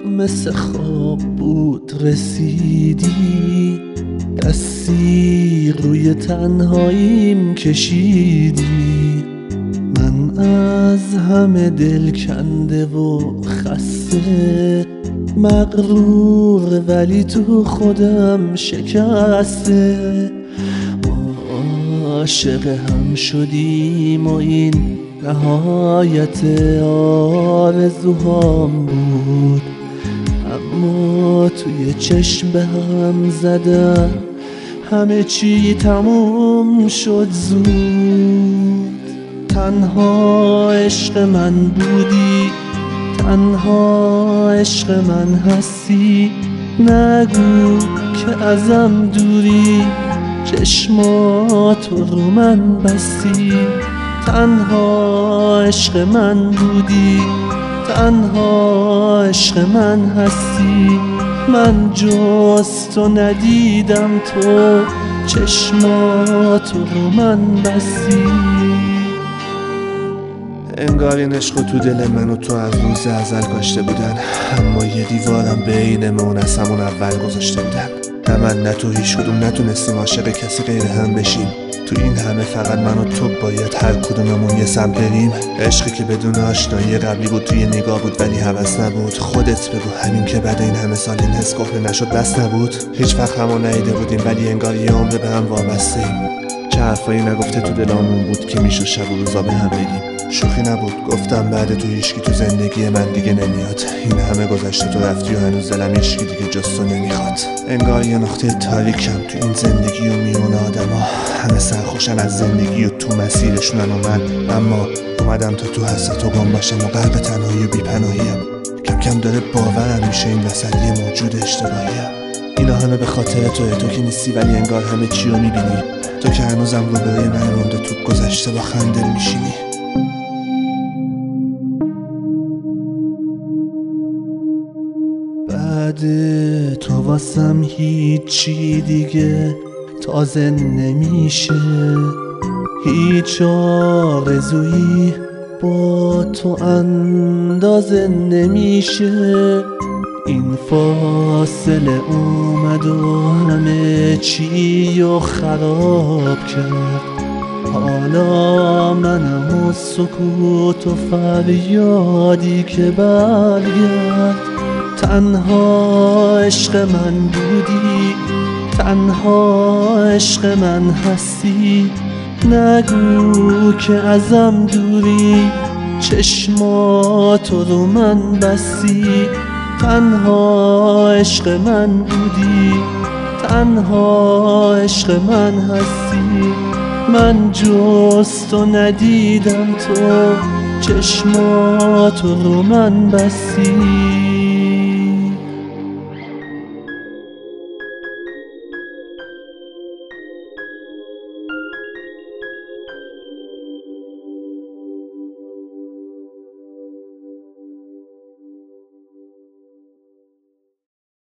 مثل خواب بود رسیدی، دستی روی تنهاییم کشیدی. من از همه دل کنده و خسته، مغرور ولی تو خودم شکسته. عاشق هم شدیم و این نهایت آرزوهام بود، اما توی چشم به هم زدم همه چی تموم شد زود. تنها عشق من بودی، تنها عشق من هستی، نگو که ازم دوری، چشماتو رو من بستی. تنها عشق من بودی، تنها عشق من هستی، من جز تو ندیدم، تو چشماتو رو من بستی. انگار این عشق تو دل من و تو از روز ازل کاشته بودن، اما یه دیوارم بینمون از همون اول گذاشته بودن. نه من نه تو هیچ کدوم نتونستیم عاشق کسی غیر هم بشیم. تو این همه فقط من و تو باید هر کدوممون یه سمت بریم. عشقی که بدون آشنایی قبلی بود، توی نگاه بود ولی هوس نبود. خودت بگو همین که بعد این همه سال این حس کهنه نشد بس نبود. هیچ وقت همو ندیده بودیم ولی انگار یه عمر به هم وابسته‌ایم. چه حرفایی نگفته تو دلامون بود که میشد شب و روزا به هم بگیم. شوخی نبود، گفتم بعد تو هیچکی تو زندگی من دیگه نمیاد. این همه گذشته تو رفتی و هنوز دلم هیچکی دیگه جز تو نمیخواد. انگار یه نقطه تاریکم تو این زندگی و میون آدما. همه سرخوشن از زندگی و تو مسیرشونن و من اما اومدم تا تو حسرت و گم باشم و غرق تنهایی و بی‌پناهیم. کم کم داره باورم میشه این وسط یه موجود اشتباهیم. اینا همه به خاطر تو که نیستی ولی انگار همه چی رو میبینی. تو که هنوزم روبروی من مونده، تو گذشته با خنده میشینی. بعد تو واسم هیچی دیگه تازه نمیشه، هیچ آرزویی با تو اندازه نمیشه. این فاصله اومد و همه چی رو خراب کرد. حالا منم و سکوت و فریادی که برگرد. تنها عشق من بودی، تنها عشق من هستی، نگو که ازم دوری، چشماتو رو من بستی. تنها عشق من بودی، تنها عشق من هستی، من جز تو ندیدم، تو چشماتو رو من بستی.